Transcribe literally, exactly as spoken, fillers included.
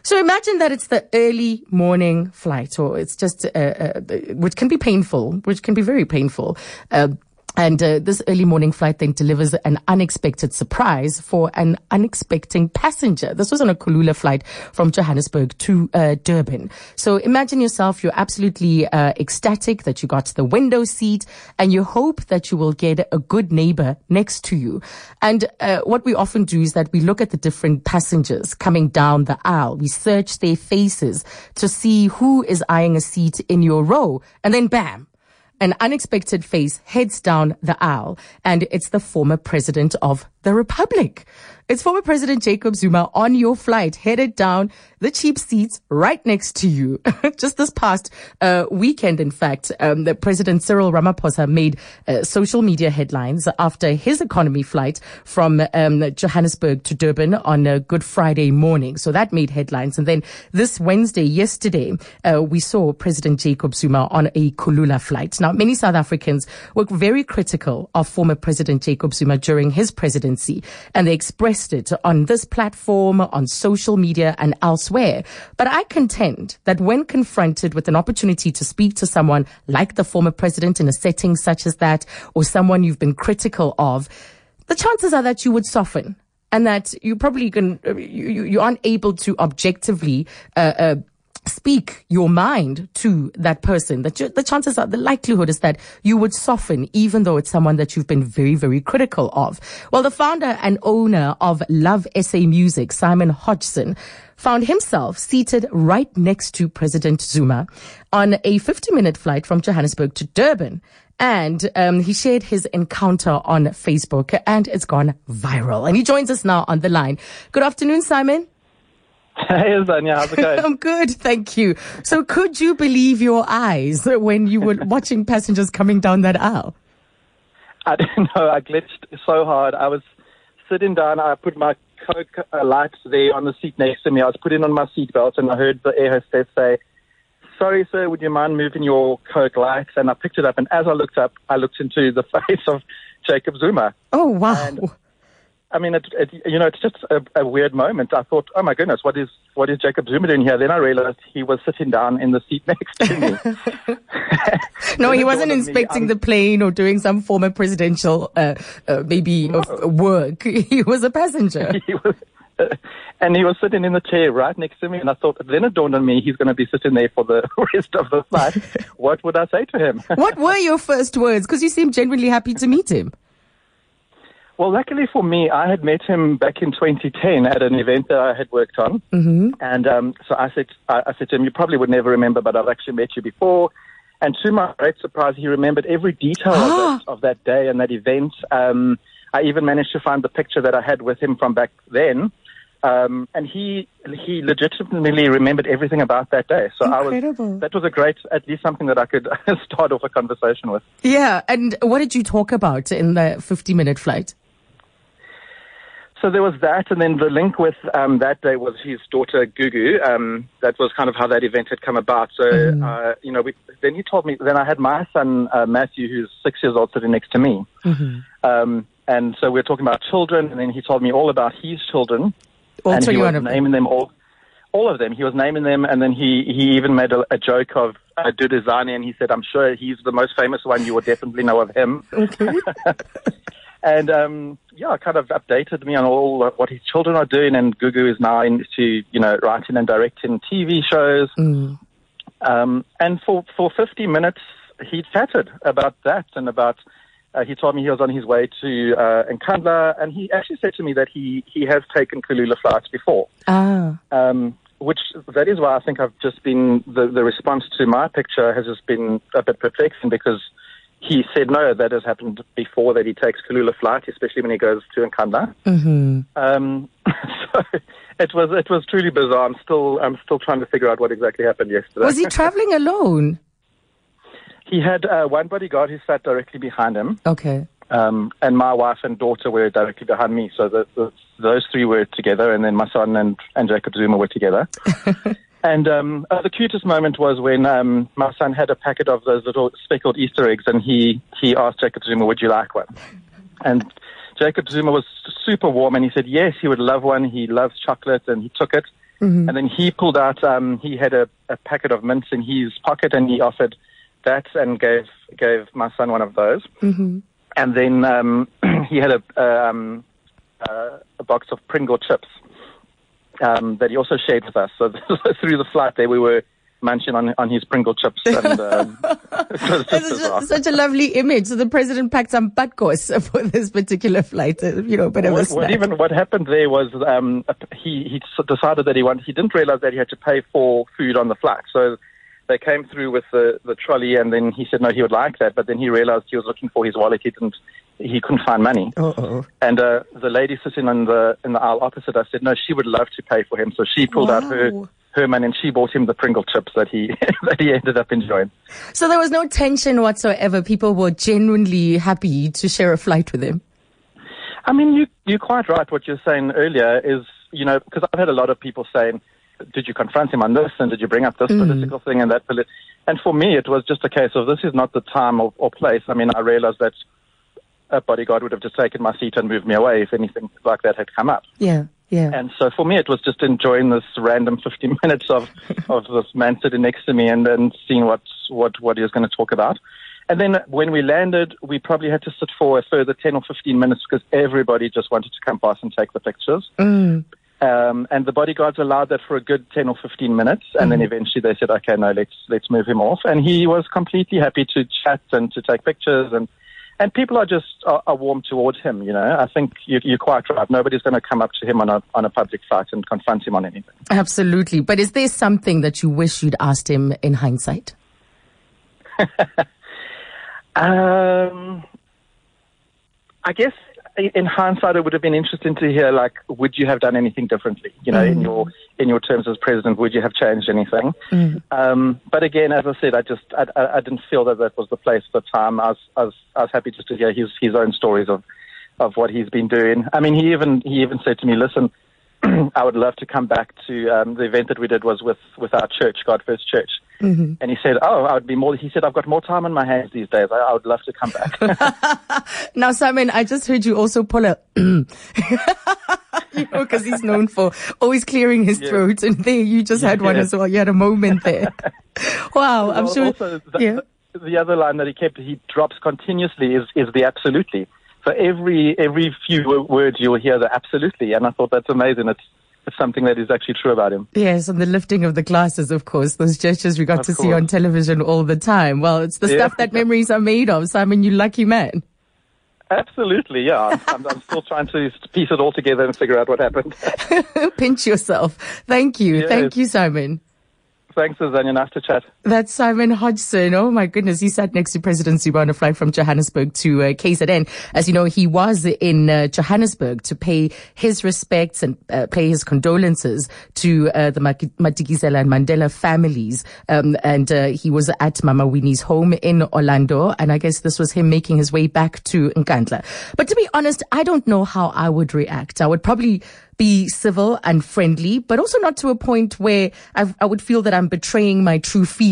So imagine that it's the early morning flight, or it's just, uh, uh, which can be painful, which can be very painful. Uh, And uh, this early morning flight then delivers an unexpected surprise for an unexpected passenger. This was on a Kulula flight from Johannesburg to uh, Durban. So imagine yourself, you're absolutely uh, ecstatic that you got the window seat, and you hope that you will get a good neighbor next to you. And uh, what we often do is that we look at the different passengers coming down the aisle. We search their faces to see who is eyeing a seat in your row. And then bam! An unexpected face heads down the aisle, and it's the former president of the Republic. It's former President Jacob Zuma on your flight, headed down the cheap seats right next to you. Just this past uh, weekend, in fact, um, the President Cyril Ramaphosa made uh, social media headlines after his economy flight from um, Johannesburg to Durban on a Good Friday morning. So that made headlines. And then this Wednesday, yesterday, uh, we saw President Jacob Zuma on a Kulula flight. Now, many South Africans were very critical of former President Jacob Zuma during his presidency, and they expressed it on this platform, on social media, and elsewhere. But I contend that when confronted with an opportunity to speak to someone like the former president in a setting such as that, or someone you've been critical of, the chances are that you would soften, and that you probably can, you, you aren't able to objectively uh, uh, speak your mind to that person. That the chances are, the likelihood is that you would soften, even though it's someone that you've been very, very critical of. Well, the founder and owner of Love S A Music, Simon Hodgson, found himself seated right next to President Zuma on a fifty-minute flight from Johannesburg to Durban. And um, he shared his encounter on Facebook, and it's gone viral. And he joins us now on the line. Good afternoon, Simon. Hey, Zanya, how's it going? I'm good, thank you. So could you believe your eyes when you were watching passengers coming down that aisle? I didn't know. I glitched so hard. I was sitting down. I put my Coke uh, light there on the seat next to me. I was putting on my seatbelt, and I heard the air hostess say, "Sorry, sir, would you mind moving your Coke light?" And I picked it up, and as I looked up, I looked into the face of Jacob Zuma. Oh, wow. And, I mean, it, it, you know, it's just a, a weird moment. I thought, oh my goodness, what is what is Jacob Zuma doing here? Then I realized he was sitting down in the seat next to me. No, he wasn't inspecting me, um, the plane or doing some former presidential, uh, uh, maybe no. of work. He was a passenger. He was, uh, and he was sitting in the chair right next to me. And I thought, then it dawned on me, he's going to be sitting there for the rest of the flight. What would I say to him? What were your first words? Because you seemed genuinely happy to meet him. Well, luckily for me, I had met him back in twenty ten at an event that I had worked on. Mm-hmm. And um, so I said, I, I said to him, you probably would never remember, but I've actually met you before. And to my great surprise, he remembered every detail of, that, of that day and that event. Um, I even managed to find the picture that I had with him from back then. Um, and he he legitimately remembered everything about that day. So Incredible. I was, that was a great, at least something that I could start off a conversation with. Yeah. And what did you talk about in the fifty-minute flight? So there was that, and then the link with um, that day was his daughter, Gugu. Um, that was kind of how that event had come about. So, mm. uh, you know, we, then he told me, then I had my son, uh, Matthew, who's six years old, sitting next to me. Mm-hmm. Um, and so we were talking about children, and then he told me all about his children. All and he was of naming them all. All of them. He was naming them, and then he, he even made a, a joke of uh, Duduzane, and he said, I'm sure he's the most famous one. You would definitely know of him. Okay. And, um, yeah, kind of updated me on all what his children are doing. And Gugu is now into, you know, writing and directing T V shows. Mm. Um, and for, for fifty minutes, he chatted about that and about, uh, he told me he was on his way to uh, Nkandla. And he actually said to me that he, he has taken Kulula flights before. Ah. Um, which, that is why I think I've just been, the, the response to my picture has just been a bit perplexing, because he said, no, that has happened before, that he takes Kulula flight, especially when he goes to Nkandla. Mm-hmm. Um, so it was it was truly bizarre. I'm still I'm still trying to figure out what exactly happened yesterday. Was he traveling alone? He had uh, one bodyguard who sat directly behind him. Okay. Um, and my wife and daughter were directly behind me. So the, the, those three were together, and then my son and, and Jacob Zuma were together. And um, uh, the cutest moment was when um, my son had a packet of those little speckled Easter eggs, and he, he asked Jacob Zuma, would you like one? And Jacob Zuma was super warm, and he said, yes, he would love one. He loves chocolate, and he took it. Mm-hmm. And then he pulled out, um, he had a, a packet of mints in his pocket, and he offered that and gave gave my son one of those. Mm-hmm. And then um, he had a, um, uh, a box of Pringle chips um, that he also shared with us. So through the flight there, we were munching on, on his Pringle chips. And, um, it was just such, such a lovely image. So the president packed some patkos for this particular flight, uh, you know, a bit of what, a snack. What, even, what happened there was um, he, he decided that he wanted, he didn't realize that he had to pay for food on the flight. So they came through with the, the trolley, and then he said no, he would like that. But then he realized he was looking for his wallet. He didn't, he couldn't find money. Uh-oh. And uh, the lady sitting in the in the aisle opposite, I said no, she would love to pay for him. So she pulled wow. out her her money and she bought him the Pringle chips that he that he ended up enjoying. So there was no tension whatsoever. People were genuinely happy to share a flight with him. I mean, you you're quite right. What you're saying earlier is, you know, because I've had a lot of people saying, did you confront him on this, and did you bring up this mm. political thing and that? Polit-? And for me, it was just a case of this is not the time or, or place. I mean, I realized that a bodyguard would have just taken my seat and moved me away if anything like that had come up. Yeah, yeah. And so for me, it was just enjoying this random fifteen minutes of, of this man sitting next to me and then seeing what, what, what he was going to talk about. And then when we landed, we probably had to sit for a further ten or fifteen minutes because everybody just wanted to come past and take the pictures. Mm. Um, and the bodyguards allowed that for a good ten or fifteen minutes. And mm-hmm. then eventually they said, okay, no, let's, let's move him off. And he was completely happy to chat and to take pictures. And, and people are just, are, are warm towards him. You know, I think you, you're quite right. Nobody's going to come up to him on a, on a public flight and confront him on anything. Absolutely. But is there something that you wish you'd asked him in hindsight? um, I guess, in hindsight, it would have been interesting to hear, like, would you have done anything differently? You know, mm. in your in your terms as president, would you have changed anything? Mm. Um, but again, as I said, I just I, I, I didn't feel that that was the place at the time. I was I was, I was happy just to hear his his own stories of of what he's been doing. I mean, he even he even said to me, "Listen, I would love to come back to um, the event that we did was with with our church, God First Church." Mm-hmm. And he said, oh, I would be more, he said, I've got more time on my hands these days. I, I would love to come back. Now, Simon, I just heard you also pull a, you know, because he's known for always clearing his yeah. throat. And there you just had yeah. one as well. You had a moment there. Wow. Well, I'm sure. Also, the, yeah. the other line that he kept, he drops continuously is, is the absolutely. So every, every few words you'll hear the absolutely. And I thought that's amazing. It's, It's something that is actually true about him. Yes, and the lifting of the glasses, of course, those gestures we got of to course. see on television all the time. Well, it's the yeah. stuff that memories are made of. Simon, you lucky man. Absolutely, yeah. I'm, I'm still trying to piece it all together and figure out what happened. Pinch yourself. Thank you. Yes. Thank you, Simon. Thanks, Azania. Nice to chat. That's Simon Hodgson. Oh, my goodness. He sat next to President Zuma on a flight from Johannesburg to uh, K Z N. As you know, he was in uh, Johannesburg to pay his respects and uh, pay his condolences to uh, the Madikizela and Mandela families. Um, and uh, he was at Mama Winnie's home in Orlando. And I guess this was him making his way back to Nkandla. But to be honest, I don't know how I would react. I would probably be civil and friendly, but also not to a point where I've, I would feel that I'm betraying my true feelings.